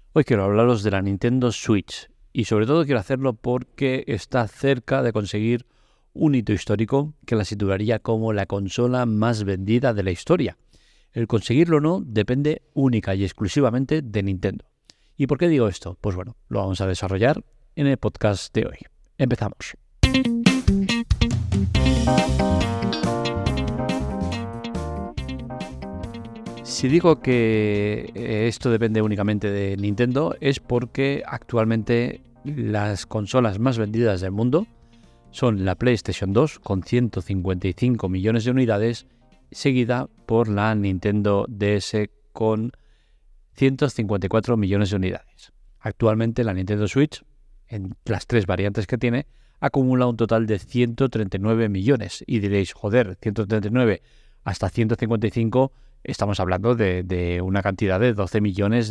Hoy quiero hablaros de la Nintendo Switch y sobre todo quiero hacerlo porque está cerca de conseguir un hito histórico que la situaría como la consola más vendida de la historia. El conseguirlo o no depende única y exclusivamente de Nintendo. ¿Y por qué digo esto? Pues bueno, lo vamos a desarrollar en el podcast de hoy. Empezamos. Si digo que esto depende únicamente de Nintendo es porque actualmente las consolas más vendidas del mundo son la PlayStation 2 con 155 millones de unidades, seguida por la Nintendo DS con 154 millones de unidades. Actualmente la Nintendo Switch, en las tres variantes que tiene, acumula un total de 139 millones. Y diréis, joder, 139 hasta 155, estamos hablando de una cantidad de 12 millones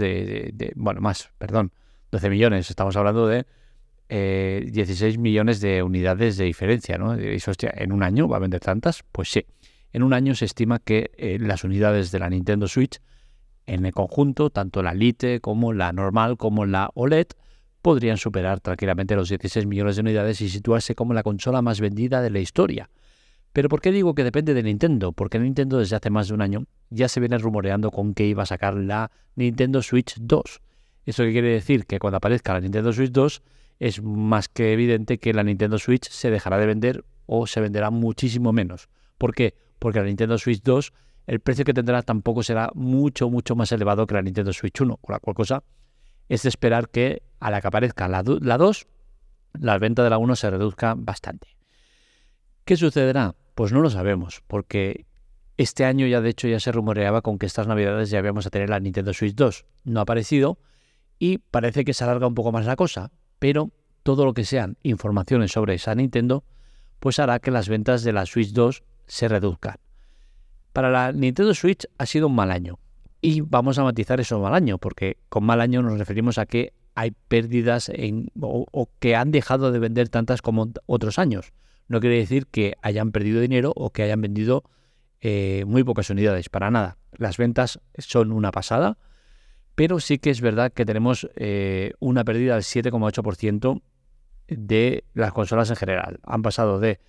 12 millones, estamos hablando de 16 millones de unidades de diferencia, ¿no? Diréis, hostia, ¿en un año va a vender tantas? Pues sí, en un año se estima que las unidades de la Nintendo Switch en el conjunto, tanto la Lite como la normal como la OLED, podrían superar tranquilamente los 16 millones de unidades y situarse como la consola más vendida de la historia. ¿Pero por qué digo que depende de Nintendo? Porque Nintendo desde hace más de un año ya se viene rumoreando con que iba a sacar la Nintendo Switch 2. ¿Eso qué quiere decir? Que cuando aparezca la Nintendo Switch 2 es más que evidente que la Nintendo Switch se dejará de vender o se venderá muchísimo menos. ¿Por qué? Porque la Nintendo Switch 2, el precio que tendrá tampoco será mucho más elevado que la Nintendo Switch 1, con la cual cosa es de esperar que a la que aparezca la 2, la venta de la 1 se reduzca bastante. ¿Qué sucederá? Pues no lo sabemos, porque este año ya de hecho ya se rumoreaba con que estas navidades ya íbamos a tener la Nintendo Switch 2. No ha aparecido y parece que se alarga un poco más la cosa, pero todo lo que sean informaciones sobre esa Nintendo pues hará que las ventas de la Switch 2 se reduzcan. Para la Nintendo Switch ha sido un mal año y vamos a matizar eso mal año, porque con mal año nos referimos a que hay pérdidas o que han dejado de vender tantas como otros años. No quiere decir que hayan perdido dinero o que hayan vendido muy pocas unidades, para nada. Las ventas son una pasada, pero sí que es verdad que tenemos una pérdida del 7,8% de las consolas en general. Han pasado de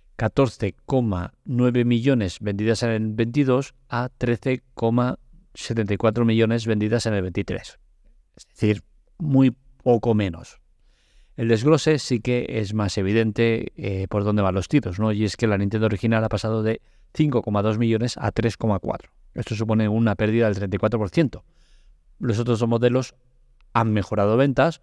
14,9 millones vendidas en el 22 a 13,74 millones vendidas en el 23. Es decir, muy poco menos. El desglose sí que es más evidente por dónde van los tiros, ¿no? Y es que la Nintendo original ha pasado de 5,2 millones a 3,4. Esto supone una pérdida del 34%. Los otros dos modelos han mejorado ventas.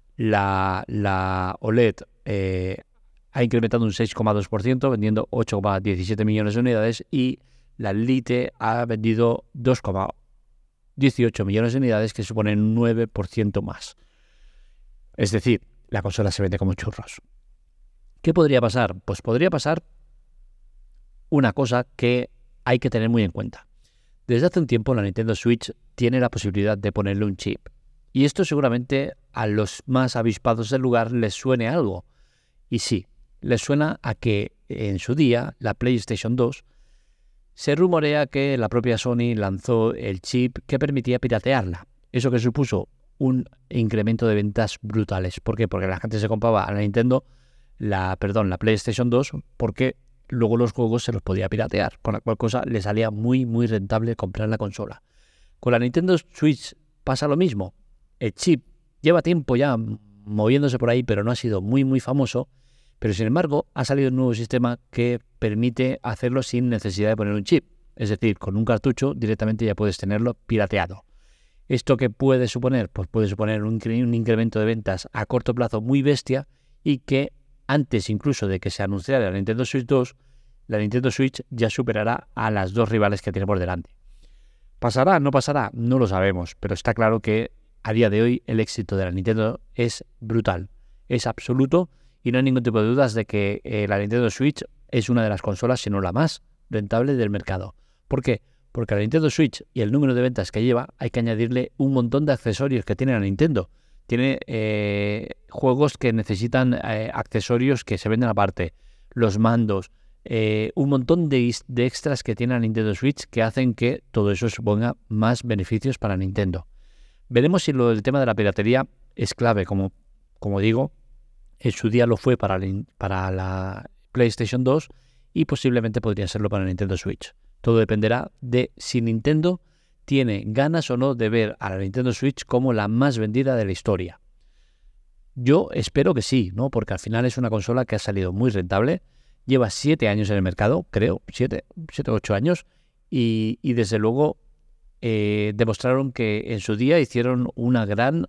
La OLED ha incrementado un 6,2%, vendiendo 8,17 millones de unidades, y la Lite ha vendido 2,18 millones de unidades, que suponen un 9% más. Es decir, la consola se vende como churros. ¿Qué podría pasar? Pues podría pasar una cosa que hay que tener muy en cuenta. Desde hace un tiempo la Nintendo Switch tiene la posibilidad de ponerle un chip. Y esto seguramente a los más avispados del lugar les suene algo. Y sí, les suena a que en su día la PlayStation 2 se rumorea que la propia Sony lanzó el chip que permitía piratearla. Eso que supuso un incremento de ventas brutales. ¿Por qué? Porque la gente se compraba a la PlayStation 2 porque luego los juegos se los podía piratear, con la cual cosa le salía muy rentable comprar la consola. Con la Nintendo Switch pasa lo mismo. El chip lleva tiempo ya moviéndose por ahí, pero no ha sido muy famoso. Pero sin embargo, ha salido un nuevo sistema que permite hacerlo sin necesidad de poner un chip. Es decir, con un cartucho directamente ya puedes tenerlo pirateado. ¿Esto qué puede suponer? Pues puede suponer un incremento de ventas a corto plazo muy bestia, y que antes incluso de que se anunciara la Nintendo Switch 2, la Nintendo Switch ya superará a las dos rivales que tiene por delante. ¿Pasará? ¿No pasará? No lo sabemos, pero está claro que a día de hoy el éxito de la Nintendo es brutal, es absoluto, y no hay ningún tipo de dudas de que la Nintendo Switch es una de las consolas, si no la más rentable del mercado. ¿Por qué? Porque a la Nintendo Switch y el número de ventas que lleva hay que añadirle un montón de accesorios que tiene la Nintendo. Tiene juegos que necesitan accesorios que se venden aparte, los mandos, un montón de extras que tiene la Nintendo Switch que hacen que todo eso suponga más beneficios para Nintendo. Veremos si el tema de la piratería es clave, como digo, en su día lo fue para la PlayStation 2 y posiblemente podría serlo para Nintendo Switch. Todo dependerá de si Nintendo tiene ganas o no de ver a la Nintendo Switch como la más vendida de la historia. Yo espero que sí, ¿no? Porque al final es una consola que ha salido muy rentable, lleva 7 años en el mercado, creo, 7 o 8 años, y desde luego demostraron que en su día hicieron un gran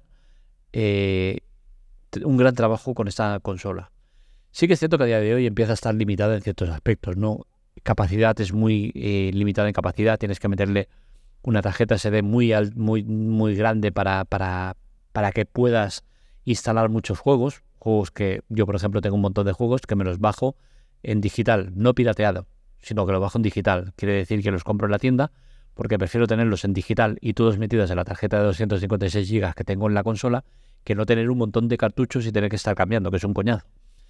trabajo con esta consola. Sí que es cierto que a día de hoy empieza a estar limitada en ciertos aspectos, ¿no? Capacidad es muy limitada en capacidad, tienes que meterle una tarjeta SD muy grande para que puedas instalar muchos juegos que yo, por ejemplo, tengo un montón de juegos que me los bajo en digital, no pirateado, sino que los bajo en digital. Quiere decir que los compro en la tienda porque prefiero tenerlos en digital y todos metidos en la tarjeta de 256 GB que tengo en la consola que no tener un montón de cartuchos y tener que estar cambiando, que es un coñazo.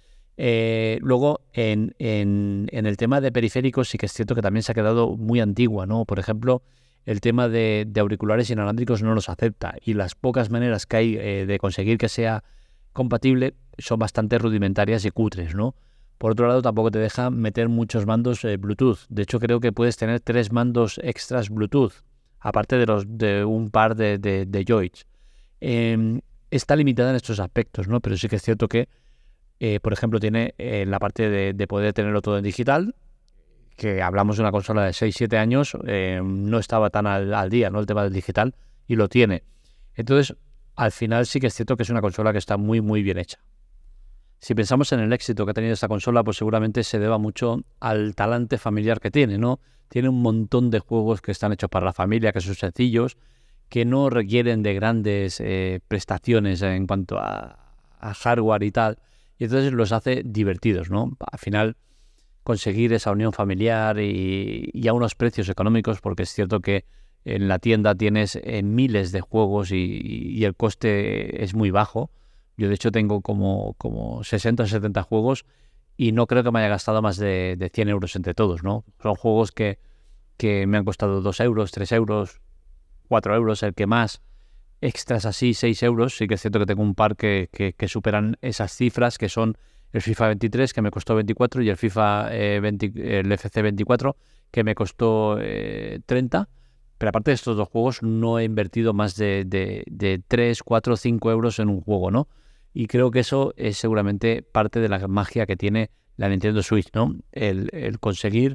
Luego, en el tema de periféricos sí que es cierto que también se ha quedado muy antigua, ¿no? Por ejemplo, el tema de auriculares inalámbricos no los acepta y las pocas maneras que hay de conseguir que sea compatible son bastante rudimentarias y cutres, ¿no? Por otro lado, tampoco te deja meter muchos mandos Bluetooth. De hecho, creo que puedes tener 3 mandos extras Bluetooth, aparte de un par de joysticks. Está limitada en estos aspectos, ¿no? Pero sí que es cierto que, por ejemplo, tiene la parte de poder tenerlo todo en digital, que hablamos de una consola de 6-7 años, no estaba tan al día, ¿no? El tema del digital, y lo tiene. Entonces, al final sí que es cierto que es una consola que está muy, muy bien hecha. Si pensamos en el éxito que ha tenido esta consola, pues seguramente se deba mucho al talante familiar que tiene, ¿no? Tiene un montón de juegos que están hechos para la familia, que son sencillos, que no requieren de grandes prestaciones en cuanto a hardware y tal, y entonces los hace divertidos, ¿no? Al final conseguir esa unión familiar y a unos precios económicos, porque es cierto que en la tienda tienes miles de juegos y el coste es muy bajo. Yo de hecho tengo como 60 o 70 juegos y no creo que me haya gastado más de 100 euros entre todos, ¿no? Son juegos que me han costado 2 euros, 3 euros, 4 euros, el que más. Extras así, 6 euros. Sí que es cierto que tengo un par que superan esas cifras, que son el FIFA 23, que me costó 24, y el FIFA el FC 24, que me costó 30. Pero aparte de estos dos juegos, no he invertido más de 3, 4, 5 euros en un juego, ¿no? Y creo que eso es seguramente parte de la magia que tiene la Nintendo Switch, ¿no? El conseguir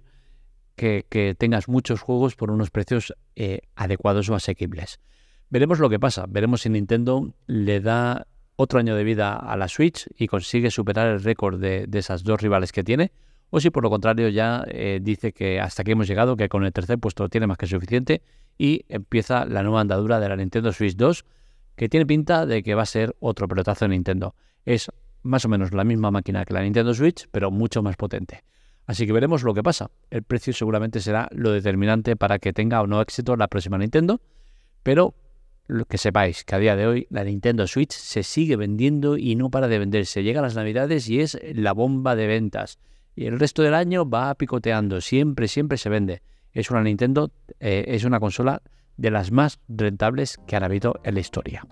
que tengas muchos juegos por unos precios adecuados o asequibles. Veremos lo que pasa, veremos si Nintendo le da otro año de vida a la Switch y consigue superar el récord de esas dos rivales que tiene, o si por lo contrario ya dice que hasta aquí hemos llegado, que con el tercer puesto tiene más que suficiente y empieza la nueva andadura de la Nintendo Switch 2, que tiene pinta de que va a ser otro pelotazo de Nintendo. Es más o menos la misma máquina que la Nintendo Switch, pero mucho más potente. Así que veremos lo que pasa. El precio seguramente será lo determinante para que tenga o no éxito la próxima Nintendo, pero lo que sepáis que a día de hoy la Nintendo Switch se sigue vendiendo y no para de venderse. Llega a las Navidades y es la bomba de ventas. Y el resto del año va picoteando. Siempre se vende. Es una Nintendo, es una consola de las más rentables que han habido en la historia.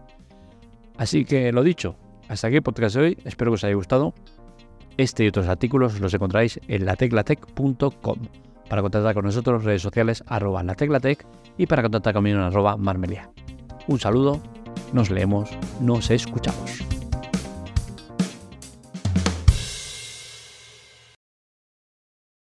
Así que lo dicho, hasta aquí el podcast de hoy. Espero que os haya gustado. Este y otros artículos los encontráis en lateclatec.com. Para contactar con nosotros, redes sociales @lateclatec y para contactar conmigo en @marmelia. Un saludo, nos leemos, nos escuchamos.